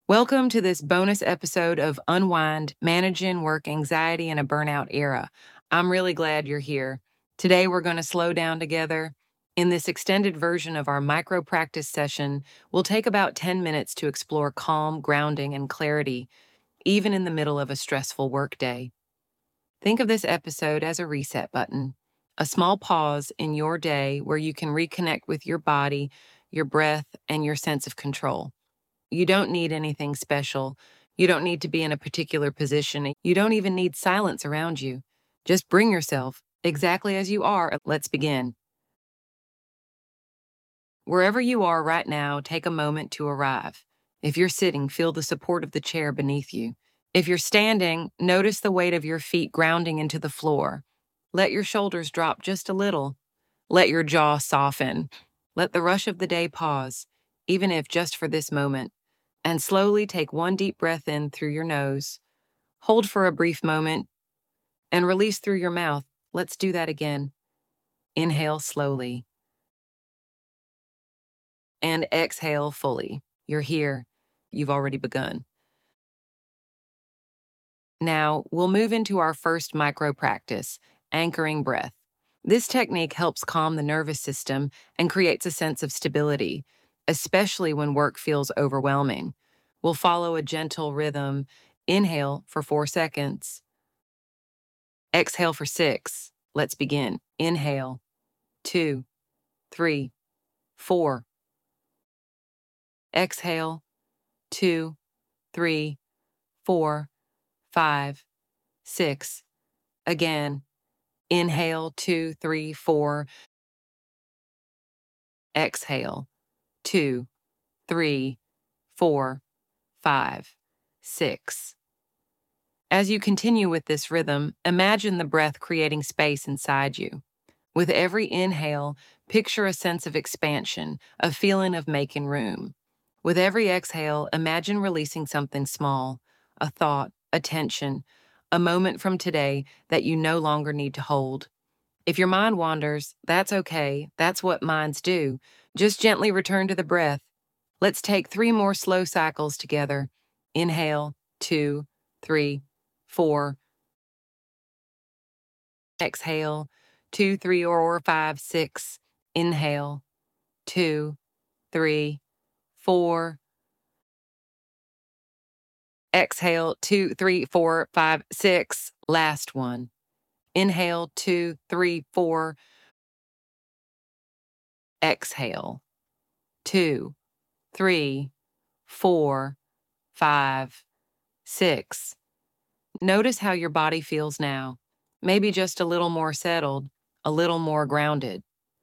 Welcome to this bonus episode of Unwind, Managing Work Anxiety in a Burnout Era. I'm really glad you're here. Today, we're going to slow down together. In this extended version of our micro practice session, we'll take about 10 minutes to explore calm, grounding, and clarity, even in the middle of a stressful workday. Think of this episode as a reset button, a small pause in your day where you can reconnect with your body, your breath, and your sense of control. You don't need anything special. You don't need to be in a particular position. You don't even need silence around you. Just bring yourself exactly as you are. Let's begin. Wherever you are right now, take a moment to arrive. If you're sitting, feel the support of the chair beneath you. If you're standing, notice the weight of your feet grounding into the floor. Let your shoulders drop just a little. Let your jaw soften. Let the rush of the day pause, even if just for this moment. And slowly take one deep breath in through your nose. Hold for a brief moment and release through your mouth. Let's do that again. Inhale slowly and exhale fully. You're here. You've already begun. Now, we'll move into our first micro practice, anchoring breath. This technique helps calm the nervous system and creates a sense of stability, especially when work feels overwhelming. We'll follow a gentle rhythm. Inhale for 4 seconds. Exhale for 6. Let's begin. Inhale, 2, 3, 4. Exhale, 2, 3, 4, 5, 6. Again. Inhale, 2, 3, 4. Exhale, 2, 3, 4, 5, 6. As you continue with this rhythm, imagine the breath creating space inside you. With every inhale, picture a sense of expansion, a feeling of making room. With every exhale, imagine releasing something small, a thought, a tension, a moment from today that you no longer need to hold. If your mind wanders, that's okay. That's what minds do. Just gently return to the breath. Let's take 3 more slow cycles together. Inhale, 2, 3, 4. Exhale, 2, 3, or 5, 6. Inhale, 2, 3, 4. Exhale, 2, 3, 4, 5, 6. Last one. Inhale, 2, 3, 4. Exhale, 2, 3, 4, 5, 6. Notice how your body feels now. Maybe just a little more settled, a little more grounded.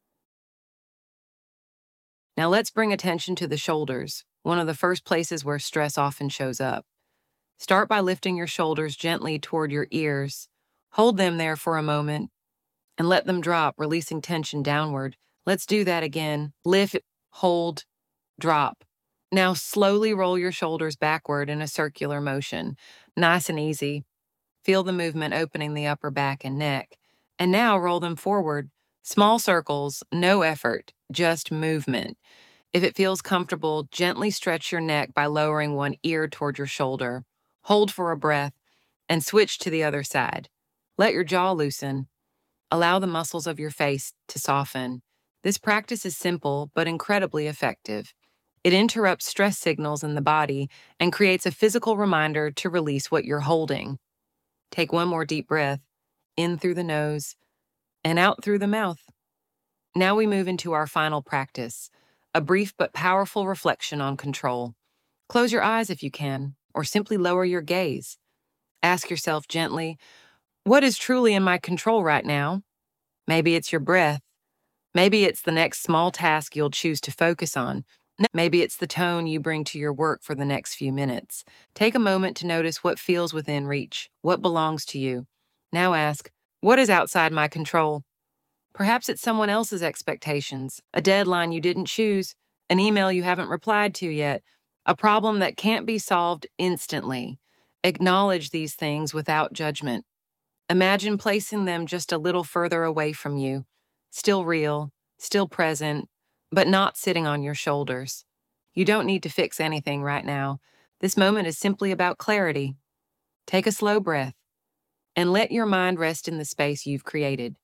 Now let's bring attention to the shoulders, one of the first places where stress often shows up. Start by lifting your shoulders gently toward your ears. Hold them there for a moment and let them drop, releasing tension downward. Let's do that again. Lift, hold, drop. Now slowly roll your shoulders backward in a circular motion. Nice and easy. Feel the movement opening the upper back and neck. And now roll them forward. Small circles, no effort, just movement. If it feels comfortable, gently stretch your neck by lowering one ear toward your shoulder. Hold for a breath and switch to the other side. Let your jaw loosen. Allow the muscles of your face to soften. This practice is simple but incredibly effective. It interrupts stress signals in the body and creates a physical reminder to release what you're holding. Take one more deep breath, in through the nose and out through the mouth. Now we move into our final practice, a brief but powerful reflection on control. Close your eyes if you can, or simply lower your gaze. Ask yourself gently, what is truly in my control right now? Maybe it's your breath. Maybe it's the next small task you'll choose to focus on. Maybe it's the tone you bring to your work for the next few minutes. Take a moment to notice what feels within reach, what belongs to you. Now ask, what is outside my control? Perhaps it's someone else's expectations, a deadline you didn't choose, an email you haven't replied to yet, a problem that can't be solved instantly. Acknowledge these things without judgment. Imagine placing them just a little further away from you, still real, still present, but not sitting on your shoulders. You don't need to fix anything right now. This moment is simply about clarity. Take a slow breath and let your mind rest in the space you've created.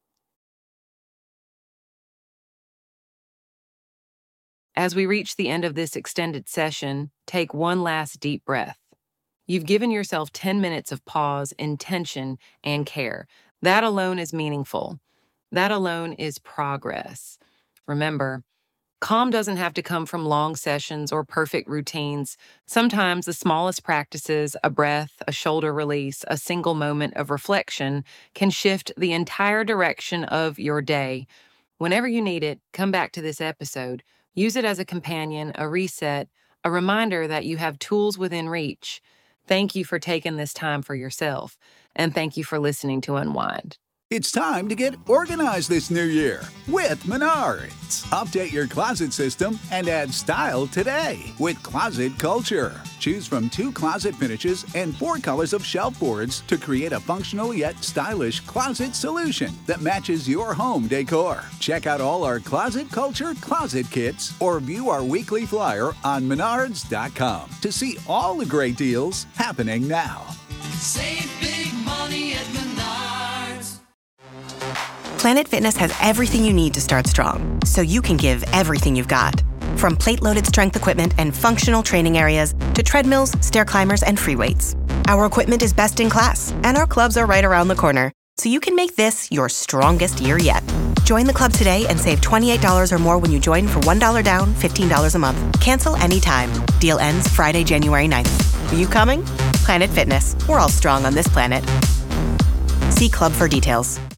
As we reach the end of this extended session, take one last deep breath. You've given yourself 10 minutes of pause, intention, and care. That alone is meaningful. That alone is progress. Remember, calm doesn't have to come from long sessions or perfect routines. Sometimes the smallest practices, a breath, a shoulder release, a single moment of reflection, can shift the entire direction of your day. Whenever you need it, come back to this episode. Use it as a companion, a reset, a reminder that you have tools within reach. Thank you for taking this time for yourself, and thank you for listening to Unwind. It's time to get organized this new year with Menards. Update your closet system and add style today with Closet Culture. Choose from 2 closet finishes and 4 colors of shelf boards to create a functional yet stylish closet solution that matches your home decor. Check out all our Closet Culture closet kits or view our weekly flyer on Menards.com to see all the great deals happening now. Save big money at Menards. Planet Fitness has everything you need to start strong, so you can give everything you've got. From plate-loaded strength equipment and functional training areas to treadmills, stair climbers, and free weights. Our equipment is best in class, and our clubs are right around the corner, so you can make this your strongest year yet. Join the club today and save $28 or more when you join for $1 down, $15 a month. Cancel anytime. Deal ends Friday, January 9th. Are you coming? Planet Fitness. We're all strong on this planet. See club for details.